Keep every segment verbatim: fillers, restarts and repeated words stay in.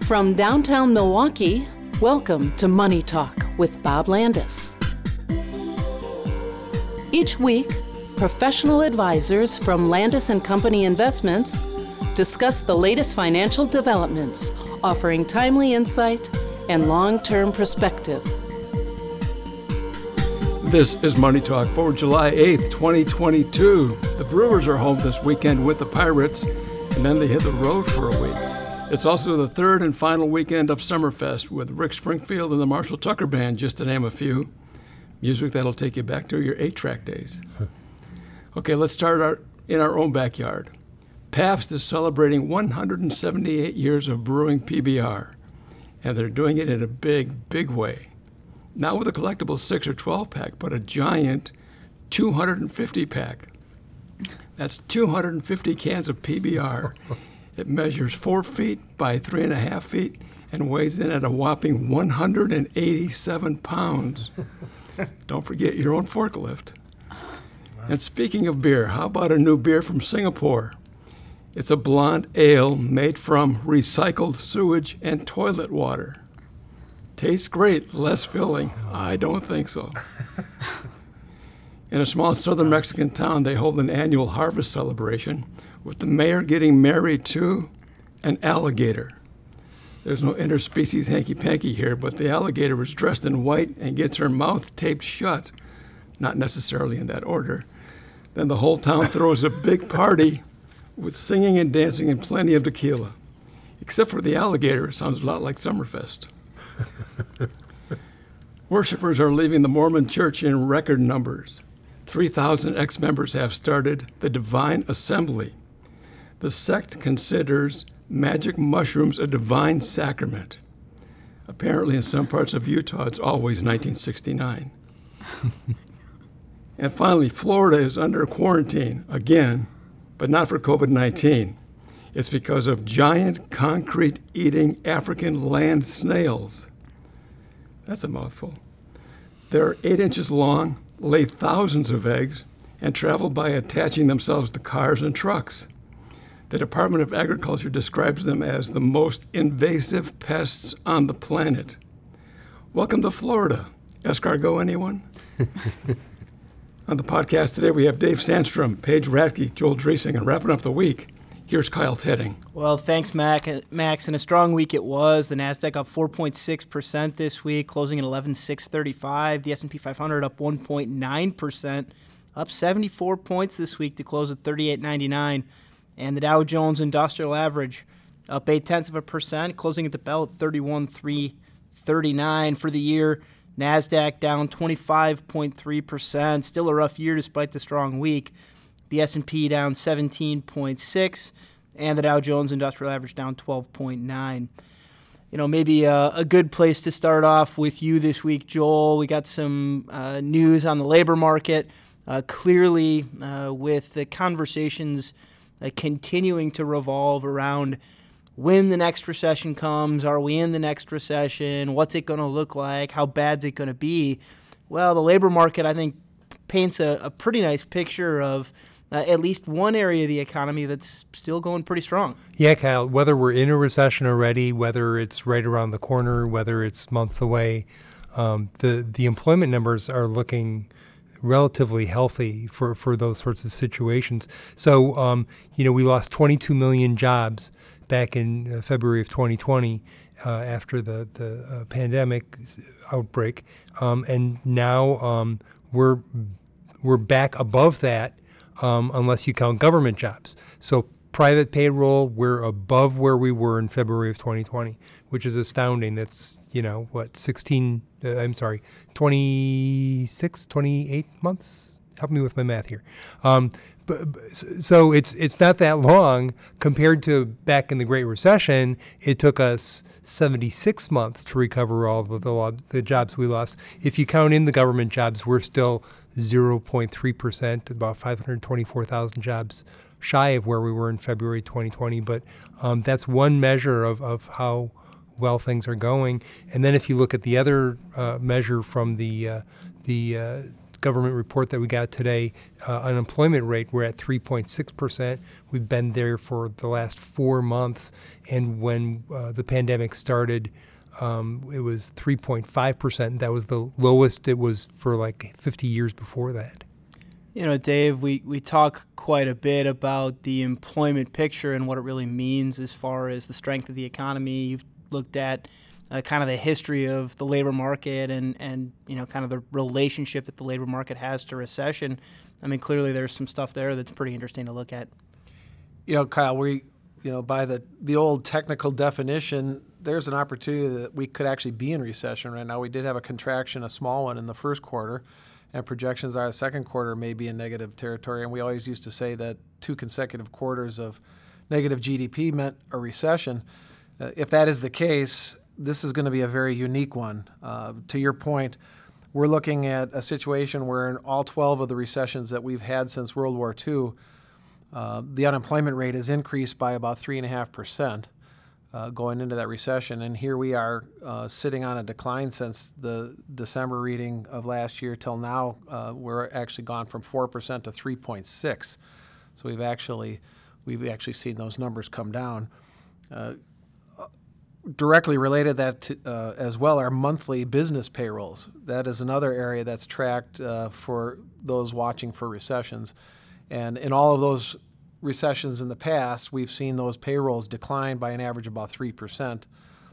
From downtown Milwaukee, welcome to Money Talk with Bob Landis. Each week, professional advisors from Landis and Company Investments discuss the latest financial developments, offering timely insight and long-term perspective. This is Money Talk for July eighth, twenty twenty-two. The Brewers are home this weekend with the Pirates, and then they hit the road for a week. It's also the third and final weekend of Summerfest with Rick Springfield and the Marshall Tucker Band, just to name a few. Music that'll take you back to your eight-track days. Okay, let's start our, in our own backyard. Pabst is celebrating one hundred seventy-eight years of brewing P B R, and they're doing it in a big, big way. Not with a collectible six or twelve pack, but a giant two hundred fifty pack. That's two hundred fifty cans of P B R. It measures four feet by three and a half feet and weighs in at a whopping one hundred eighty-seven pounds. Don't forget your own forklift. Wow. And speaking of beer, how about a new beer from Singapore? It's a blonde ale made from recycled sewage and toilet water. Tastes great, less filling. I don't think so. In a small southern Mexican town, they hold an annual harvest celebration with the mayor getting married to an alligator. There's no interspecies hanky-panky here, but the alligator is dressed in white and gets her mouth taped shut, not necessarily in that order. Then the whole town throws a big party with singing and dancing and plenty of tequila. Except for the alligator, it sounds a lot like Summerfest. Worshippers are leaving the Mormon Church in record numbers. three thousand ex-members have started the Divine Assembly. The sect considers magic mushrooms a divine sacrament. Apparently, in some parts of Utah, it's always nineteen sixty-nine. And finally, Florida is under quarantine again, but not for covid nineteen. It's because of giant concrete-eating African land snails. That's a mouthful. They're eight inches long, lay thousands of eggs, and travel by attaching themselves to cars and trucks. The Department of Agriculture describes them as the most invasive pests on the planet. Welcome to Florida. Escargot, anyone? On the podcast today, we have Dave Sandstrom, Paige Radke, Joel Driesing, and wrapping up the week, here's Kyle Tedding. Well, thanks, Mac, Max. And a strong week it was. The NASDAQ up four point six percent this week, closing at eleven thousand six hundred thirty-five. The S and P five hundred up one point nine percent, up seventy-four points this week to close at thirty-eight ninety-nine. And the Dow Jones Industrial Average up eight tenths of a percent, closing at the bell at thirty-one thousand three hundred thirty-nine for the year. NASDAQ down twenty-five point three percent, still a rough year despite the strong week. The S and P down seventeen point six, and the Dow Jones Industrial Average down twelve point nine. You know, maybe a, a good place to start off with you this week, Joel. We got some uh, news on the labor market. Uh, clearly, uh, with the conversations uh, continuing to revolve around when the next recession comes, are we in the next recession, what's it going to look like, how bad's it going to be? Well, the labor market, I think, paints a, a pretty nice picture of Uh, at least one area of the economy that's still going pretty strong. Yeah, Kyle, whether we're in a recession already, whether it's right around the corner, whether it's months away, um, the, the employment numbers are looking relatively healthy for, for those sorts of situations. So, um, you know, we lost twenty-two million jobs back in uh, February of twenty twenty uh, after the, the uh, pandemic outbreak. Um, and now um, we're we're back above that. Um, unless you count government jobs. So private payroll, we're above where we were in February of twenty twenty, which is astounding. That's, you know, what, sixteen, uh, I'm sorry, twenty-six, twenty-eight months? Help me with my math here. Um, but, but, so it's it's not that long compared to back in the Great Recession. It took us seventy-six months to recover all of the, the jobs we lost. If you count in the government jobs, we're still zero point three percent, about five hundred twenty-four thousand jobs shy of where we were in February twenty twenty. But um, that's one measure of, of how well things are going. And then if you look at the other uh, measure from the uh, the uh, government report that we got today, uh, unemployment rate, we're at three point six percent. We've been there for the last four months. And when uh, the pandemic started, um, it was three point five percent. That was the lowest it was for like fifty years before that. You know, Dave, we, we talk quite a bit about the employment picture and what it really means as far as the strength of the economy. You've looked at uh, kind of the history of the labor market and, and, you know, kind of the relationship that the labor market has to recession. I mean, clearly there's some stuff there that's pretty interesting to look at. You know, Kyle, we, you know, by the, the old technical definition, there's an opportunity that we could actually be in recession right now. We did have a contraction, a small one in the first quarter. And projections are the second quarter may be in negative territory. And we always used to say that two consecutive quarters of negative G D P meant a recession. Uh, if that is the case, this is going to be a very unique one. Uh, to your point, we're looking at a situation where in all twelve of the recessions that we've had since World War Two, uh, the unemployment rate has increased by about three point five percent. Uh, going into that recession. And here we are uh, sitting on a decline since the December reading of last year till now. Uh, we're actually gone from four percent to three point six. So we've actually we've actually seen those numbers come down. Uh, directly related that to, uh, as well are monthly business payrolls. That is another area that's tracked uh, for those watching for recessions. And in all of those recessions in the past, we've seen those payrolls decline by an average of about three percent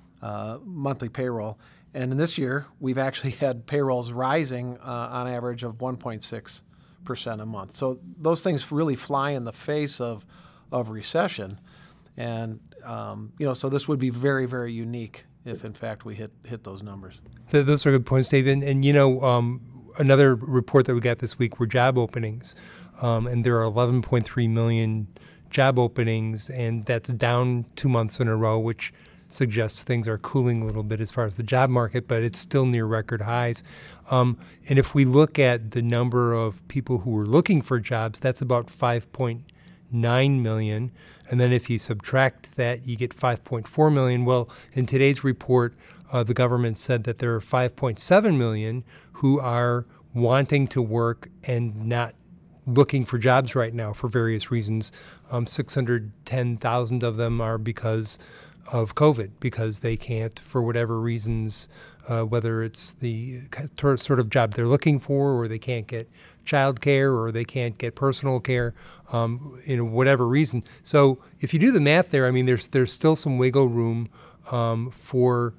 uh, monthly payroll. And in this year, we've actually had payrolls rising uh, on average of one point six percent a month. So those things really fly in the face of of recession. And, um, you know, so this would be very, very unique if, in fact, we hit hit those numbers. Th- those are good points, Dave. And, and you know, um, another report that we got this week were job openings. Um, and there are eleven point three million job openings, and that's down two months in a row, which suggests things are cooling a little bit as far as the job market, but it's still near record highs. Um, and if we look at the number of people who are looking for jobs, that's about five point nine million. And then if you subtract that, you get five point four million. Well, in today's report, uh, the government said that there are five point seven million who are wanting to work and not looking for jobs right now for various reasons. Um, six hundred ten thousand of them are because of COVID, because they can't, for whatever reasons, uh, whether it's the sort of job they're looking for, or they can't get child care, or they can't get personal care, um, you know, whatever reason. So if you do the math there, I mean, there's there's still some wiggle room um, for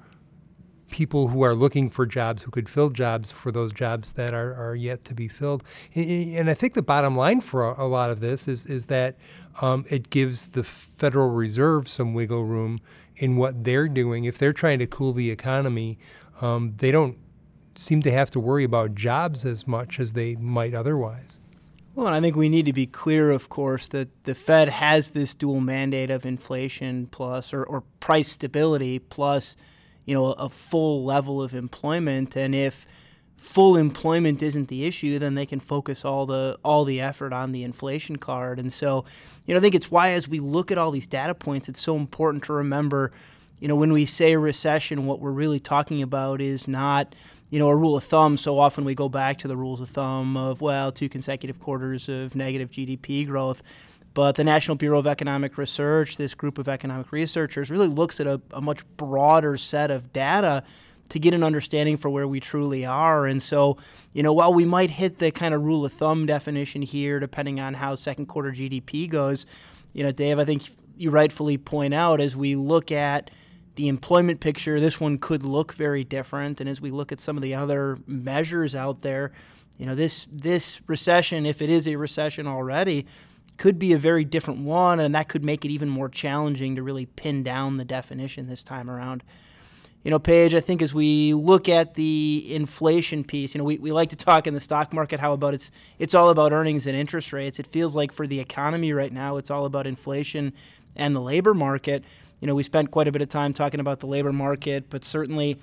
people who are looking for jobs, who could fill jobs for those jobs that are, are yet to be filled. And, and I think the bottom line for a, a lot of this is, is that um, it gives the Federal Reserve some wiggle room in what they're doing. If they're trying to cool the economy, um, they don't seem to have to worry about jobs as much as they might otherwise. Well, and I think we need to be clear, of course, that the Fed has this dual mandate of inflation plus or, or price stability plus you know, a full level of employment. And if full employment isn't the issue, then they can focus all the all the effort on the inflation card. And so, you know, I think it's why as we look at all these data points, it's so important to remember, you know, when we say recession, what we're really talking about is not, you know, a rule of thumb. So often we go back to the rules of thumb of, well, two consecutive quarters of negative G D P growth. But the National Bureau of Economic Research, this group of economic researchers, really looks at a, a much broader set of data to get an understanding for where we truly are. And so, you know, while we might hit the kind of rule of thumb definition here, depending on how second quarter G D P goes, you know, Dave, I think you rightfully point out as we look at the employment picture, this one could look very different. And as we look at some of the other measures out there, you know, this this recession, if it is a recession already, could be a very different one, and that could make it even more challenging to really pin down the definition this time around. You know, Paige, I think as we look at the inflation piece, you know, we, we like to talk in the stock market how about it's it's all about earnings and interest rates. It feels like for the economy right now, it's all about inflation and the labor market. You know, we spent quite a bit of time talking about the labor market, but certainly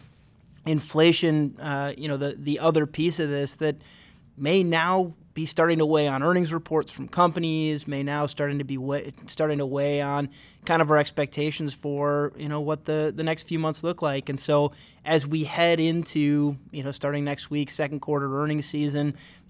inflation, uh, you know, the, the other piece of this that may now be starting to weigh on earnings reports from companies, may now starting to be weigh, starting to weigh on kind of our expectations for, you know, what the, the next few months look like. And so as we head into, you know, starting next week, second quarter earnings season,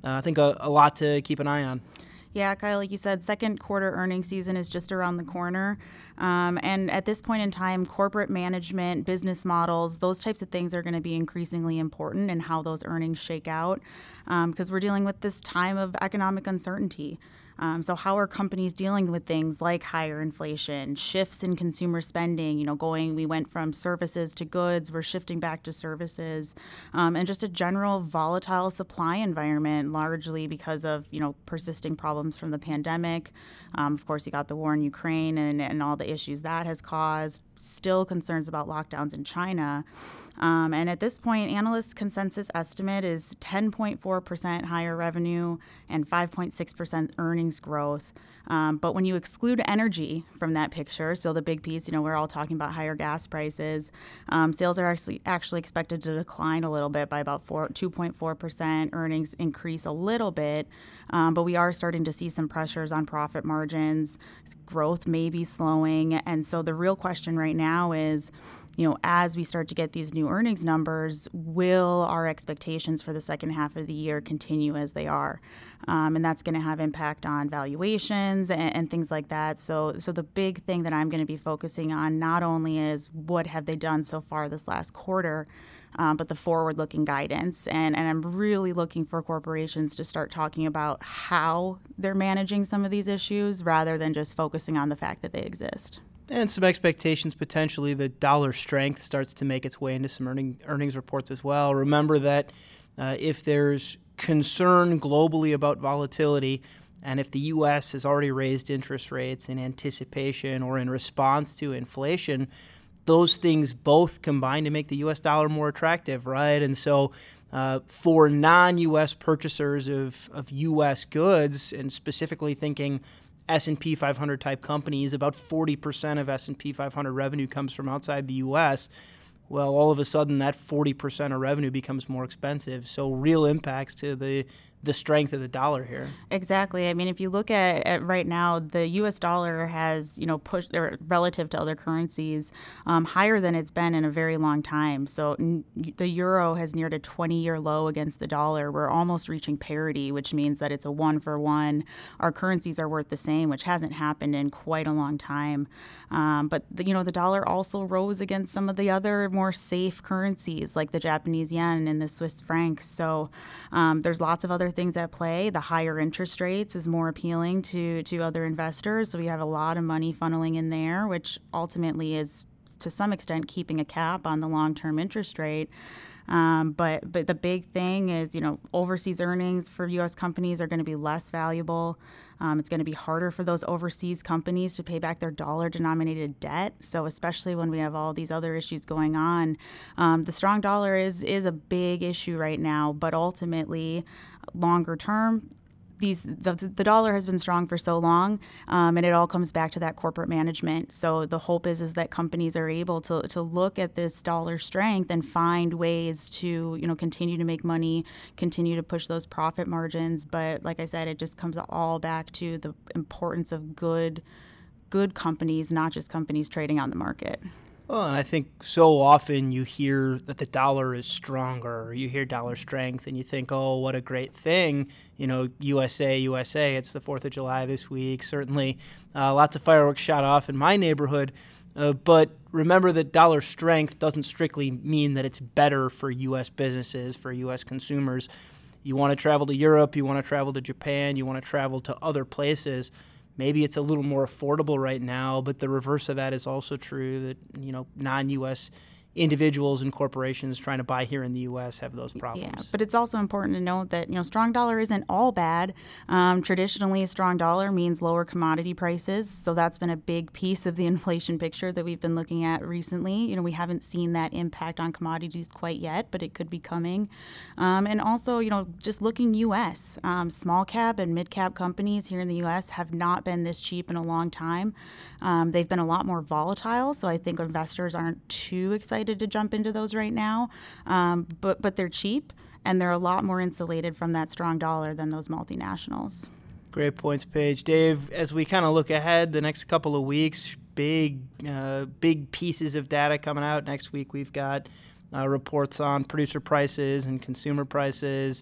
uh, I think a, a lot to keep an eye on. Yeah, Kyle, like you said, second quarter earnings season is just around the corner. Um, and at this point in time, corporate management, business models, those types of things are going to be increasingly important in how those earnings shake out, um, because we're dealing with this time of economic uncertainty. Um, so how are companies dealing with things like higher inflation, shifts in consumer spending, you know, going, we went from services to goods, we're shifting back to services, um, and just a general volatile supply environment, largely because of, you know, persisting problems from the pandemic. Um, of course, you got the war in Ukraine and, and all the issues that has caused, still concerns about lockdowns in China. Um, and at this point, analysts' consensus estimate is ten point four percent higher revenue and five point six percent earnings growth. Um, but when you exclude energy from that picture, so the big piece, you know, we're all talking about higher gas prices, um, sales are actually actually expected to decline a little bit by about four, two point four percent. Earnings increase a little bit, um, but we are starting to see some pressures on profit margins. Growth may be slowing. And so the real question right now is, you know, as we start to get these new earnings numbers, will our expectations for the second half of the year continue as they are? Um, and that's going to have impact on valuations and, and things like that. So, so the big thing that I'm going to be focusing on not only is what have they done so far this last quarter, um, but the forward-looking guidance. And, and I'm really looking for corporations to start talking about how they're managing some of these issues rather than just focusing on the fact that they exist. And some expectations potentially that dollar strength starts to make its way into some earning, earnings reports as well. Remember that uh, if there's concern globally about volatility, and if the U S has already raised interest rates in anticipation or in response to inflation, those things both combine to make the U S dollar more attractive, right? And so uh, for non-U S purchasers of, of U S goods, and specifically thinking S and P five hundred type companies, about forty percent of S and P five hundred revenue comes from outside the U S. Well, all of a sudden that forty percent of revenue becomes more expensive. So real impacts to the the strength of the dollar here. Exactly. I mean, if you look at, at right now, the U S dollar has, you know, pushed, or relative to other currencies, um, higher than it's been in a very long time. So n- the euro has neared a twenty-year low against the dollar. We're almost reaching parity, which means that it's a one for one. Our currencies are worth the same, which hasn't happened in quite a long time. Um, but, the, you know, the dollar also rose against some of the other more safe currencies like the Japanese yen and the Swiss franc. So um, there's lots of other things at play. The higher interest rates is more appealing to, to other investors. So we have a lot of money funneling in there, which ultimately is to some extent keeping a cap on the long-term interest rate. Um, but but the big thing is, you know, overseas earnings for U S companies are going to be less valuable. Um, it's going to be harder for those overseas companies to pay back their dollar-denominated debt. So especially when we have all these other issues going on, um, the strong dollar is is a big issue right now. But ultimately, longer term, These the, the dollar has been strong for so long, um, and it all comes back to that corporate management. So the hope is is that companies are able to to look at this dollar strength and find ways to, you know, continue to make money, continue to push those profit margins. But like I said, it just comes all back to the importance of good good companies, not just companies trading on the market. Well, and I think so often you hear that the dollar is stronger, or you hear dollar strength, and you think, oh, what a great thing. You know, U S A, U S A, it's the fourth of July this week. Certainly uh, lots of fireworks shot off in my neighborhood. Uh, but remember that dollar strength doesn't strictly mean that it's better for U S businesses, for U S consumers. You want to travel to Europe, you want to travel to Japan, you want to travel to other places. Maybe it's a little more affordable right now, but the reverse of that is also true, that, you know, non-U S individuals and corporations trying to buy here in the U S have those problems. Yeah, but it's also important to note that, you know, strong dollar isn't all bad. Um, traditionally, a strong dollar means lower commodity prices, so that's been a big piece of the inflation picture that we've been looking at recently. You know, we haven't seen that impact on commodities quite yet, but it could be coming. Um, and also, you know, just looking U S, um, small cap and mid cap companies here in the U S have not been this cheap in a long time. Um, they've been a lot more volatile, so I think investors aren't too excited to jump into those right now, um, but but they're cheap and they're a lot more insulated from that strong dollar than those multinationals. Great points, Paige. Dave, as we kind of look ahead the next couple of weeks, big uh, big pieces of data coming out. Next week we've got uh, reports on producer prices and consumer prices.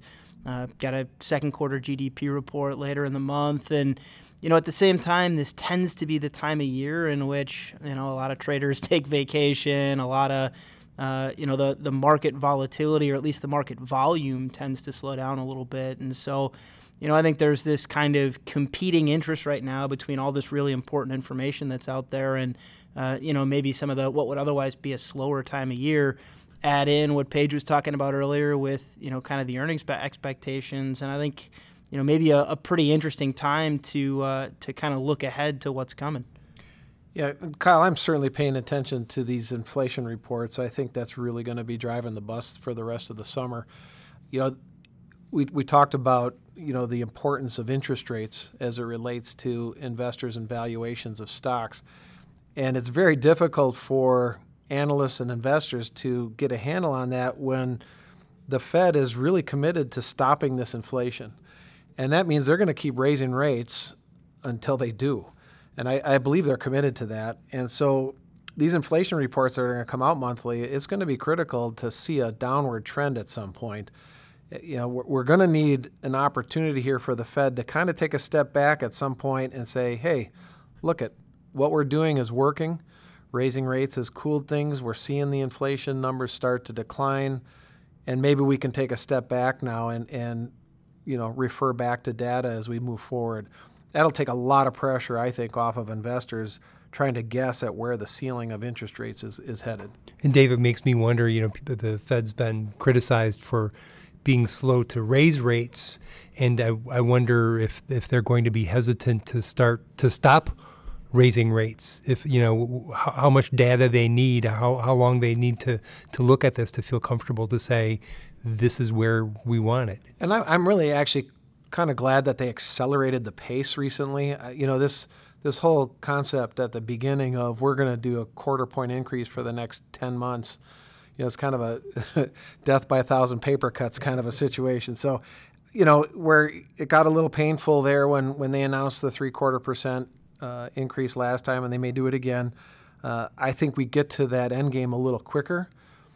Uh, got a second quarter G D P report later in the month. And, you know, at the same time, this tends to be the time of year in which, you know, a lot of traders take vacation, a lot of, uh, you know, the, the market volatility, or at least the market volume, tends to slow down a little bit. And so, you know, I think there's this kind of competing interest right now between all this really important information that's out there and, uh, you know, maybe some of the what would otherwise be a slower time of year. Add in what Paige was talking about earlier with, you know, kind of the earnings expectations. And I think, you know, maybe a, a pretty interesting time to uh, to kind of look ahead to what's coming. Yeah, Kyle, I'm certainly paying attention to these inflation reports. I think that's really going to be driving the bus for the rest of the summer. You know, we we talked about, you know, the importance of interest rates as it relates to investors and valuations of stocks. And it's very difficult for analysts and investors to get a handle on that when the Fed is really committed to stopping this inflation. And that means they're going to keep raising rates until they do. And I, I believe they're committed to that. And so these inflation reports that are going to come out monthly, it's going to be critical to see a downward trend at some point. You know, we're, we're going to need an opportunity here for the Fed to kind of take a step back at some point and say, hey, look at what we're doing is working. Raising rates has cooled things. We're seeing the inflation numbers start to decline. And maybe we can take a step back now and, and you know, refer back to data as we move forward. That'll take a lot of pressure, I think, off of investors trying to guess at where the ceiling of interest rates is, is headed. And Dave, it makes me wonder, you know, the Fed's been criticized for being slow to raise rates, and I, I wonder if, if they're going to be hesitant to start to stop raising rates, if, you know, how, how much data they need, how, how long they need to, to look at this to feel comfortable to say, this is where we want it. And I, I'm really actually kind of glad that they accelerated the pace recently. Uh, you know, this this whole concept at the beginning of we're going to do a quarter point increase for the next ten months, you know, it's kind of a death by a thousand paper cuts kind of a situation. So, you know, where it got a little painful there when, when they announced the three quarter percent uh, increase last time, and they may do it again. Uh, I think we get to that end game a little quicker,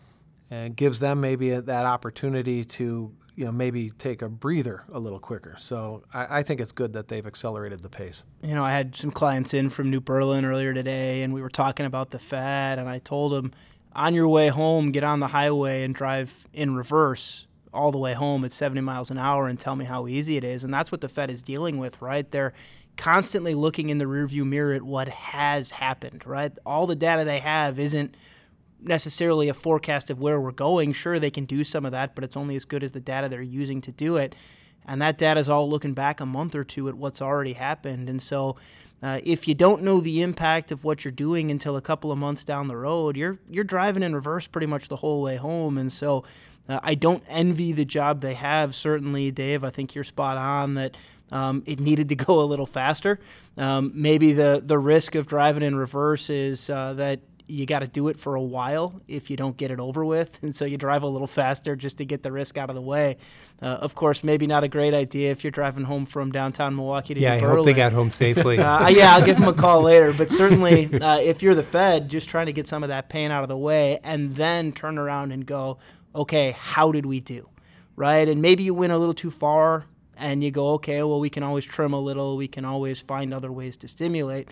and gives them maybe a, that opportunity to, you know, maybe take a breather a little quicker. So I, I think it's good that they've accelerated the pace. You know, I had some clients in from New Berlin earlier today, and we were talking about the Fed, and I told them, on your way home, get on the highway and drive in reverse all the way home at seventy miles an hour and tell me how easy it is. And that's what the Fed is dealing with, right? They're constantly looking in the rearview mirror at what has happened, right? All the data they have isn't necessarily a forecast of where we're going. Sure, they can do some of that, but it's only as good as the data they're using to do it. And that data is all looking back a month or two at what's already happened. And so uh, if you don't know the impact of what you're doing until a couple of months down the road, you're you're driving in reverse pretty much the whole way home. And so uh, I don't envy the job they have. Certainly, Dave, I think you're spot on that um, it needed to go a little faster. Um, maybe the, the risk of driving in reverse is uh, that you got to do it for a while if you don't get it over with. And so you drive a little faster just to get the risk out of the way. Uh, of course, maybe not a great idea if you're driving home from downtown Milwaukee to Yeah, New I Berlin. hope they got home safely. uh, yeah, I'll give them a call later. But certainly uh, if you're the Fed, just trying to get some of that pain out of the way and then turn around and go, okay, how did we do? Right? And maybe you went a little too far and you go, okay, well, we can always trim a little. We can always find other ways to stimulate.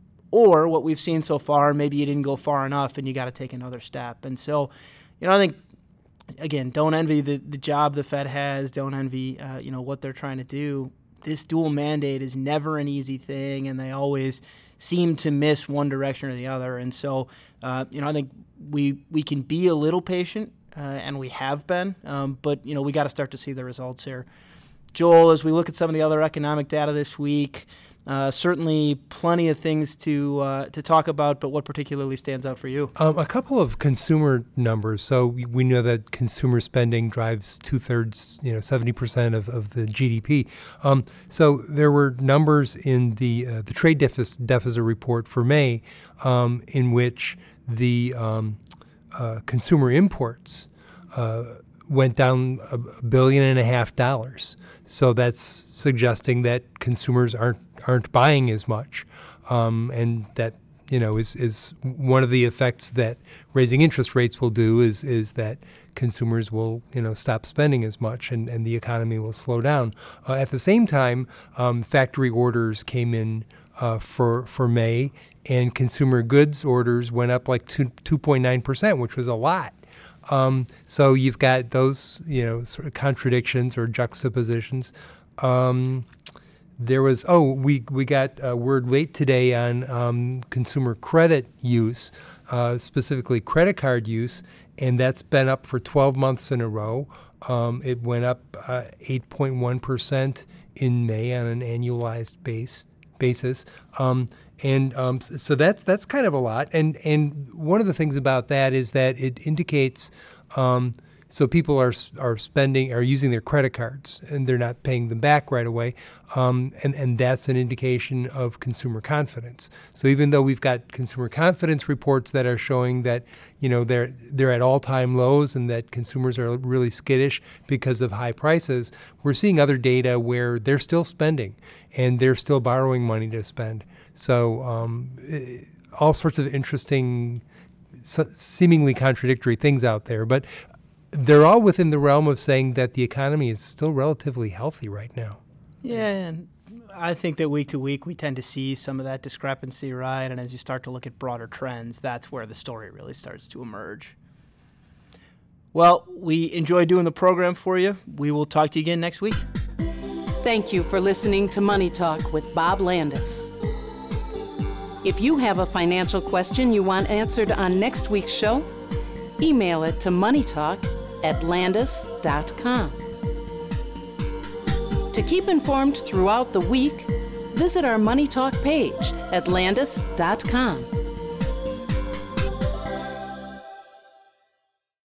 Or what we've seen so far, maybe you didn't go far enough and you got to take another step. And so, you know, I think, again, don't envy the, the job the Fed has. Don't envy, uh, you know, what they're trying to do. This dual mandate is never an easy thing, and they always seem to miss one direction or the other. And so, uh, you know, I think we we can be a little patient, uh, and we have been, um, but, you know, we got to start to see the results here. Joel, as we look at some of the other economic data this week, Uh, certainly plenty of things to uh, to talk about, but what particularly stands out for you? Um, a couple of consumer numbers. So we, we know that consumer spending drives two-thirds, you know, seventy percent of, of the G D P. Um, so there were numbers in the uh, the trade deficit, deficit report for May um, in which the um, uh, consumer imports uh, went down a billion and a half dollars. So that's suggesting that consumers aren't aren't buying as much, um, and that you know, is, is one of the effects that raising interest rates will do is is that consumers will, you know, stop spending as much and, and the economy will slow down. Uh, at the same time, um, factory orders came in uh, for for May, and consumer goods orders went up like two, 2.9 percent, which was a lot. Um, so you've got those, you know, sort of contradictions or juxtapositions. Um, there was, oh, we, we got a word late today on um, consumer credit use, uh, specifically credit card use, and that's been up for twelve months in a row. Um, it went up uh, eight point one percent in May on an annualized base basis. Um, And um, so that's that's kind of a lot. And and one of the things about that is that it indicates um, so people are are spending are using their credit cards and they're not paying them back right away. Um, and and that's an indication of consumer confidence. So even though we've got consumer confidence reports that are showing that, you know, they're they're at all-time lows and that consumers are really skittish because of high prices, we're seeing other data where they're still spending and they're still borrowing money to spend. So um, it, all sorts of interesting, so seemingly contradictory things out there, but they're all within the realm of saying that the economy is still relatively healthy right now. Yeah, and I think that week to week we tend to see some of that discrepancy, right? And as you start to look at broader trends, that's where the story really starts to emerge. Well, we enjoy doing the program for you. We will talk to you again next week. Thank you for listening to Money Talk with Bob Landis. If you have a financial question you want answered on next week's show, email it to moneytalk at landis dot com. To keep informed throughout the week, visit our Money Talk page at landis dot com.